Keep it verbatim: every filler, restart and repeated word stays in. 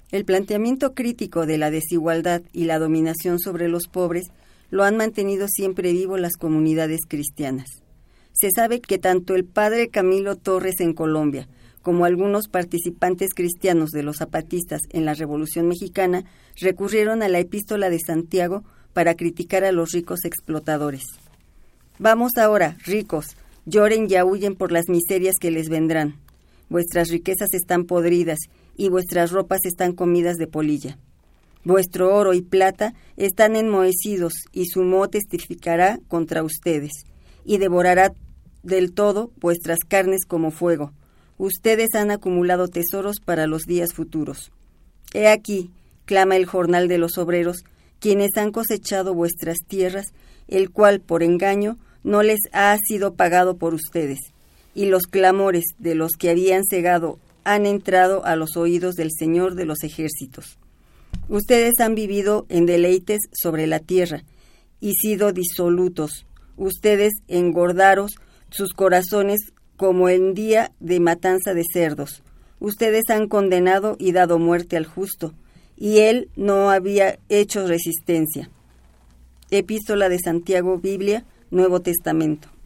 El planteamiento crítico de la desigualdad y la dominación sobre los pobres lo han mantenido siempre vivo las comunidades cristianas. Se sabe que tanto el padre Camilo Torres en Colombia como algunos participantes cristianos de los zapatistas en la Revolución Mexicana recurrieron a la Epístola de Santiago para criticar a los ricos explotadores. Vamos ahora, ricos, lloren y aúllen por las miserias que les vendrán. Vuestras riquezas están podridas y vuestras ropas están comidas de polilla. Vuestro oro y plata están enmohecidos y su moho testificará contra ustedes y devorará del todo vuestras carnes como fuego. Ustedes han acumulado tesoros para los días futuros. He aquí, clama el jornal de los obreros, quienes han cosechado vuestras tierras, el cual por engaño no les ha sido pagado por ustedes, y los clamores de los que habían cegado han entrado a los oídos del Señor de los ejércitos. Ustedes han vivido en deleites sobre la tierra y sido disolutos. Ustedes engordaron sus corazones como en día de matanza de cerdos. Ustedes han condenado y dado muerte al justo, y él no había hecho resistencia. Epístola de Santiago, Biblia, Nuevo Testamento.